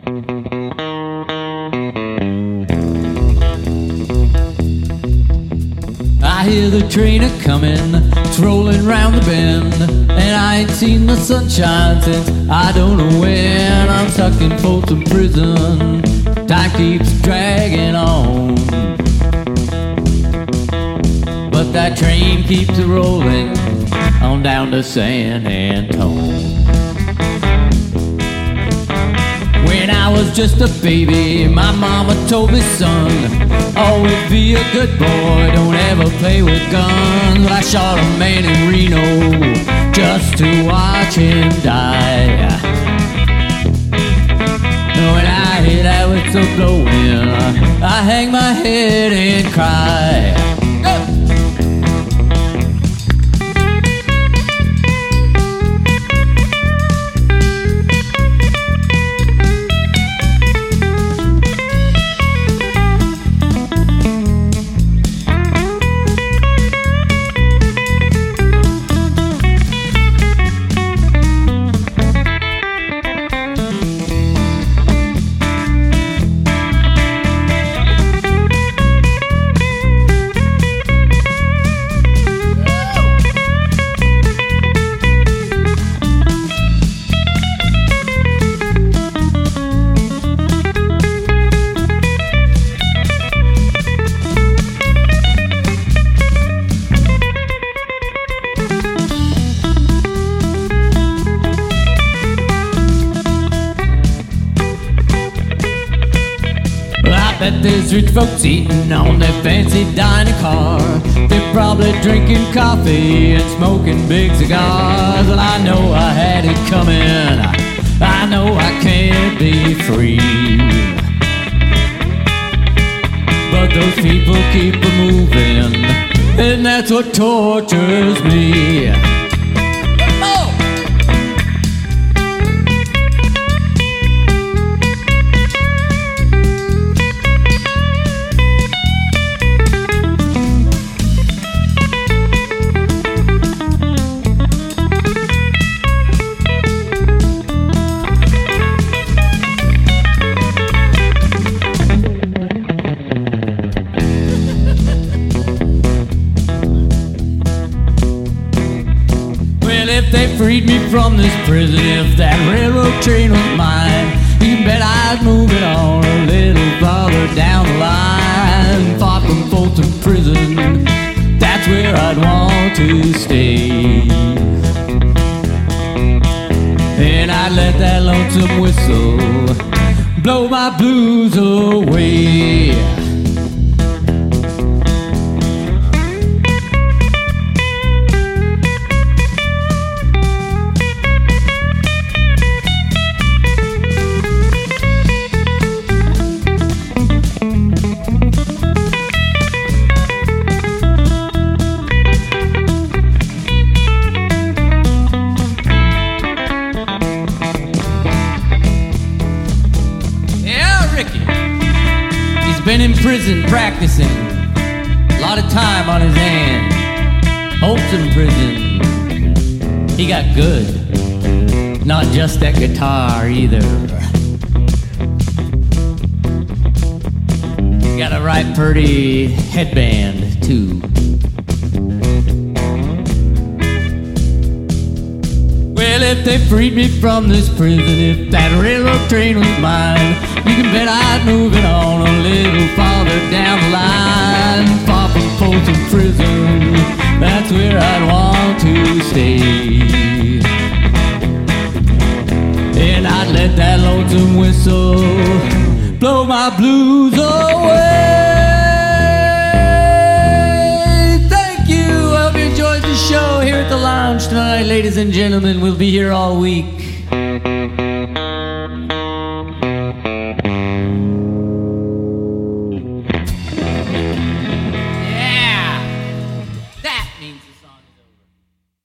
I hear the train a-comin', it's rolling round the bend, and I ain't seen the sunshine since I don't know when. I'm stuck in Folsom Prison, time keeps dragging on, but that train keeps a-rolling on down to San Antone. When I was just a baby, my mama told me, son, always be a good boy, don't ever play with guns. But I shot a man in Reno just to watch him die. When I hear that whistle blowing, I hang my head and cry. Bet there's rich folks eating on their fancy dining car. They're probably drinking coffee and smoking big cigars. Well, I know I had it coming, I know I can't be free, but those people keep moving, and that's what tortures me. If they freed me from this prison, if that railroad train was mine, you can bet I'd move it on a little farther down the line. Far from Folsom Prison, that's where I'd want to stay, and I'd let that lonesome whistle blow my blues away. Been in prison practicing, a lot of time on his hands. Folsom Prison, he got good, not just that guitar either. He got a right pretty headband too. Well, if they freed me from this prison, if that railroad train was mine, you can bet I'd move it on a little farther down the line. Far from Folsom Prison, that's where I'd want to stay, and I'd let that lonesome whistle blow my blues away. Thank you. I hope you enjoyed the show here at the lounge tonight, ladies and gentlemen. We'll be here all week.